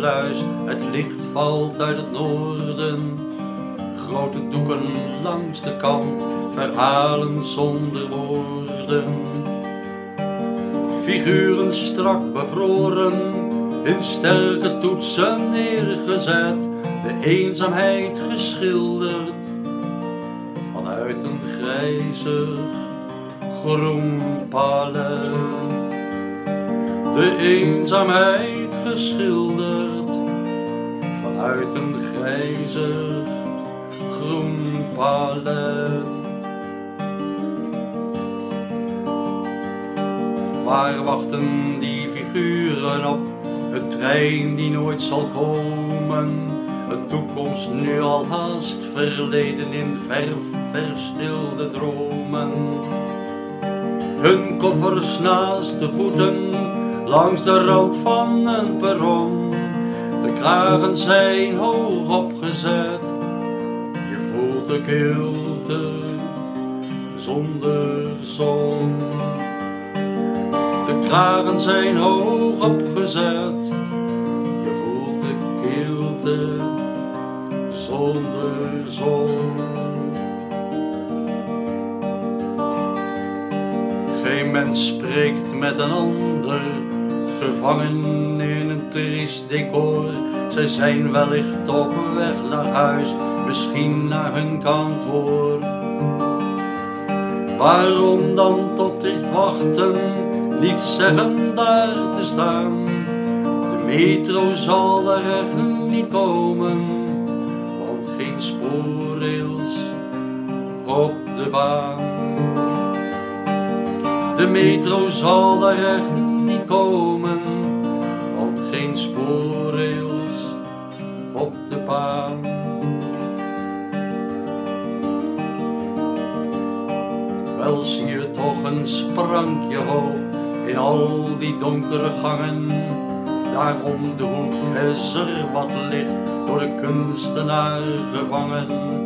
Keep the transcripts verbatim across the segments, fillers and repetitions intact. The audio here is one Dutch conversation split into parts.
sluis, het licht valt uit het noorden. Grote doeken langs de kant, verhalen zonder woorden. Figuren strak bevroren, in sterke toetsen neergezet, de eenzaamheid geschilderd vanuit een grijzig groen palet. De eenzaamheid geschilderd vanuit een grijzig groen palet. Waar wachten die figuren op? Een trein die nooit zal komen. Een toekomst nu al haast verleden in verf verstilde dromen. Hun koffers naast de voeten, langs de rand van een perron. De kragen zijn hoog opgezet, je voelt de kilte zonder zon. De kragen zijn hoog opgezet, je voelt de kilte zonder zon. Geen mens spreekt met een ander, gevangen in een triest decor. Zij zijn wellicht op weg naar huis, misschien naar hun kantoor. Waarom dan tot dit wachten, niet zeggen daar te staan? De metro zal daar echt niet komen, want geen spoorrails op de baan. De metro zal daar echt niet komen, want geen spoorrails op de baan. Wel zie je toch een sprankje hoop in al die donkere gangen. Daar om de hoek is er wat licht, door de kunstenaar gevangen.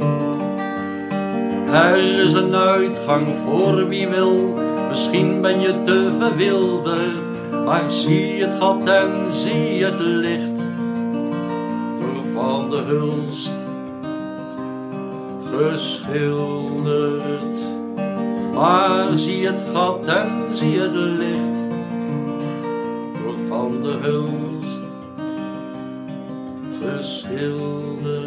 Er is een uitgang voor wie wil, misschien ben je te verwilderd, maar zie het gat en zie het licht, door Van de Hulst geschilderd. Maar zie het gat en zie het licht, door Van de Hulst geschilderd.